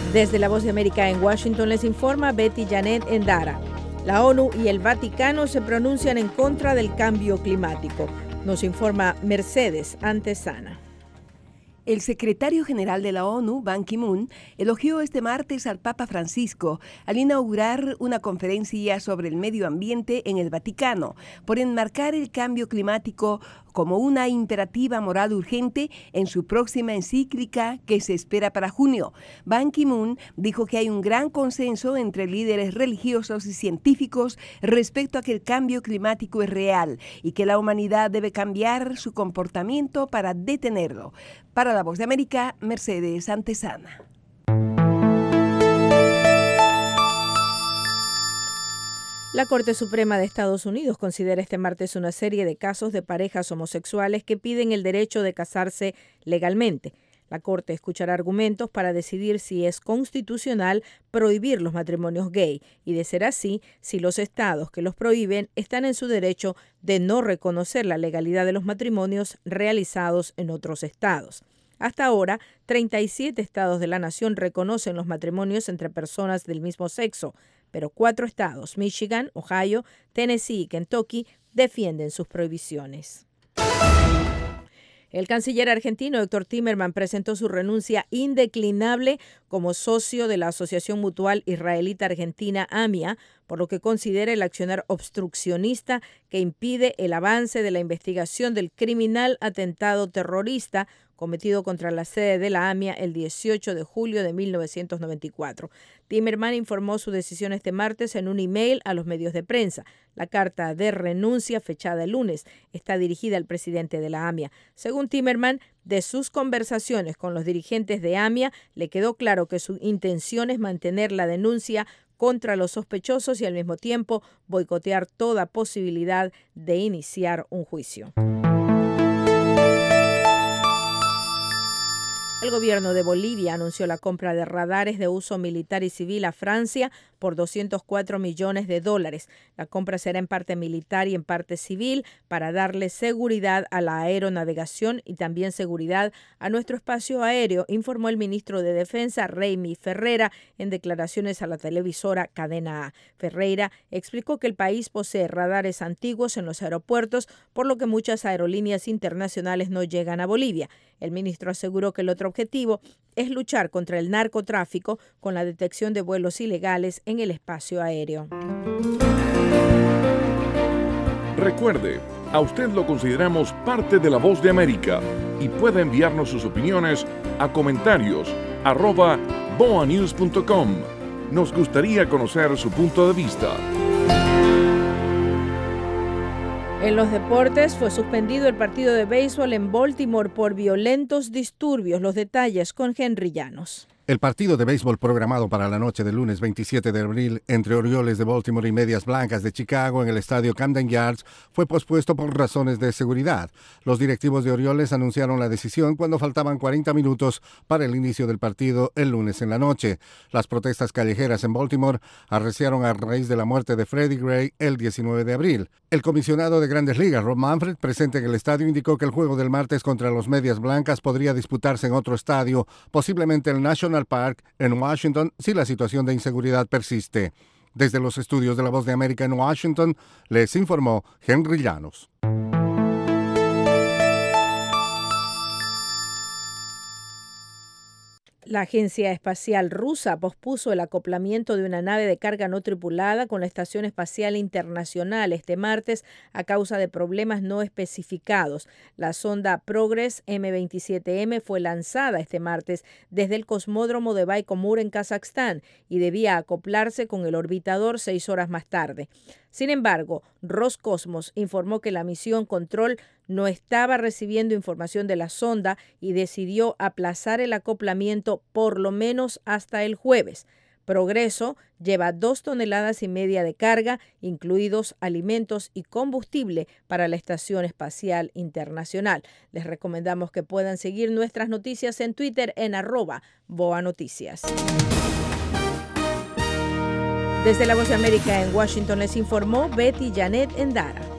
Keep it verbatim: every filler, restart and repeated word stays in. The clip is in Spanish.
Desde La Voz de América en Washington les informa Betty Janet Endara. La ONU y el Vaticano se pronuncian en contra del cambio climático. Nos informa Mercedes Antesana. El secretario general de la ONU, Ban Ki-moon, elogió este martes al Papa Francisco al inaugurar una conferencia sobre el medio ambiente en el Vaticano por enmarcar el cambio climático como una imperativa moral urgente en su próxima encíclica que se espera para junio. Ban Ki-moon dijo que hay un gran consenso entre líderes religiosos y científicos respecto a que el cambio climático es real y que la humanidad debe cambiar su comportamiento para detenerlo. Para La Voz de América, Mercedes Antesana. La Corte Suprema de Estados Unidos considera este martes una serie de casos de parejas homosexuales que piden el derecho de casarse legalmente. La Corte escuchará argumentos para decidir si es constitucional prohibir los matrimonios gay y, de ser así, si los estados que los prohíben están en su derecho de no reconocer la legalidad de los matrimonios realizados en otros estados. Hasta ahora, treinta y siete estados de la nación reconocen los matrimonios entre personas del mismo sexo, pero cuatro estados, Michigan, Ohio, Tennessee y Kentucky, defienden sus prohibiciones. El canciller argentino Héctor Timerman presentó su renuncia indeclinable como socio de la Asociación Mutual Israelita Argentina A M I A, por lo que considera el accionar obstruccionista que impide el avance de la investigación del criminal atentado terrorista cometido contra la sede de la A M I A el dieciocho de julio de mil novecientos noventa y cuatro. Timerman informó su decisión este martes en un email a los medios de prensa. La carta de renuncia, fechada el lunes, está dirigida al presidente de la A M I A. Según Timerman, de sus conversaciones con los dirigentes de A M I A, le quedó claro que su intención es mantener la denuncia contra los sospechosos y al mismo tiempo boicotear toda posibilidad de iniciar un juicio. El gobierno de Bolivia anunció la compra de radares de uso militar y civil a Francia por doscientos cuatro millones de dólares. La compra será en parte militar y en parte civil para darle seguridad a la aeronavegación y también seguridad a nuestro espacio aéreo, informó el ministro de Defensa, Raimi Ferreira, en declaraciones a la televisora Cadena A. Ferreira explicó que el país posee radares antiguos en los aeropuertos, por lo que muchas aerolíneas internacionales no llegan a Bolivia. El ministro aseguró que el otro objetivo es luchar contra el narcotráfico con la detección de vuelos ilegales en el espacio aéreo. Recuerde, a usted lo consideramos parte de La Voz de América y puede enviarnos sus opiniones a comentarios arroba boa news punto com. Nos gustaría conocer su punto de vista. En los deportes, fue suspendido el partido de béisbol en Baltimore por violentos disturbios. Los detalles con Henry Llanos. El partido de béisbol programado para la noche del lunes veintisiete de abril entre Orioles de Baltimore y Medias Blancas de Chicago en el estadio Camden Yards fue pospuesto por razones de seguridad. Los directivos de Orioles anunciaron la decisión cuando faltaban cuarenta minutos para el inicio del partido el lunes en la noche. Las protestas callejeras en Baltimore arreciaron a raíz de la muerte de Freddie Gray el diecinueve de abril. El comisionado de Grandes Ligas, Rob Manfred, presente en el estadio, indicó que el juego del martes contra los Medias Blancas podría disputarse en otro estadio, posiblemente el National Park en Washington, si la situación de inseguridad persiste. Desde los estudios de La Voz de América en Washington, les informó Henry Llanos. La Agencia Espacial Rusa pospuso el acoplamiento de una nave de carga no tripulada con la Estación Espacial Internacional este martes a causa de problemas no especificados. La sonda Progress eme veintisiete eme fue lanzada este martes desde el cosmódromo de Baikonur en Kazajstán y debía acoplarse con el orbitador seis horas más tarde. Sin embargo, Roscosmos informó que la misión Control no estaba recibiendo información de la sonda y decidió aplazar el acoplamiento por lo menos hasta el jueves. Progreso lleva dos toneladas y media de carga, incluidos alimentos y combustible para la Estación Espacial Internacional. Les recomendamos que puedan seguir nuestras noticias en Twitter en arroba Boa Noticias. Desde La Voz de América en Washington les informó Betty Janet Endara.